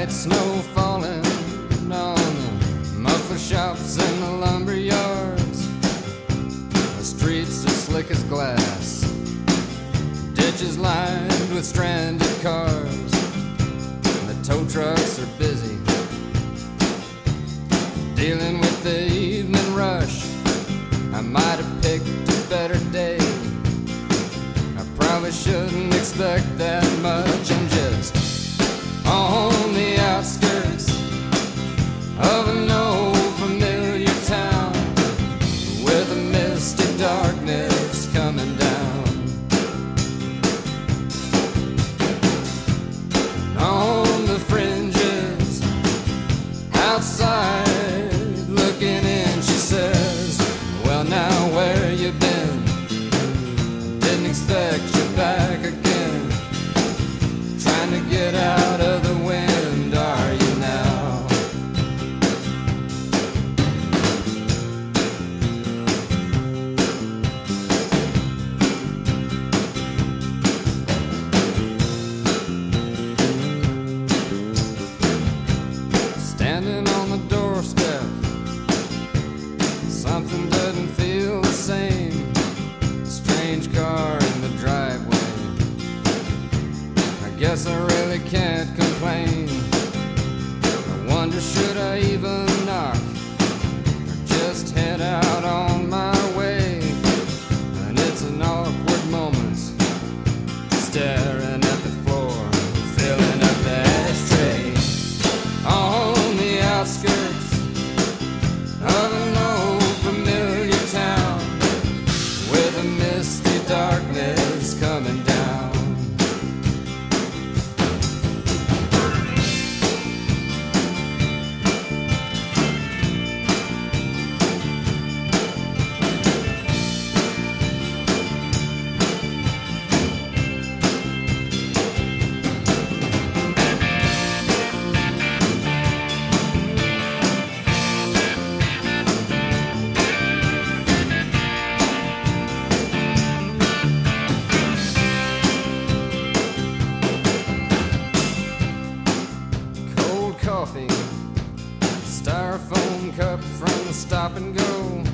light snow falling on the muffler shops and the lumber yards. The streets are slick as glass, ditches lined with stranded cars. The tow trucks are busy dealing with the evening rush. I might have picked a better day. I probably shouldn't expect that much. I'm just on the outskirts of an old familiar town with a misty darkness coming down. On the fringes outside looking in, she says, well, now where you been? Didn't expect you back again. Trying to get out of the wind, are you now? Standing on the doorstep, something doesn't feel the same. Strange car in the driveway. I guess I really can't complain. I wonder, should I even knock or just head out on my way? And it's an awkward moment, staring at the floor, filling up the ashtray. On the outskirts of an old familiar town with a misty darkness coming down. Coffee, styrofoam cup from the stop and go.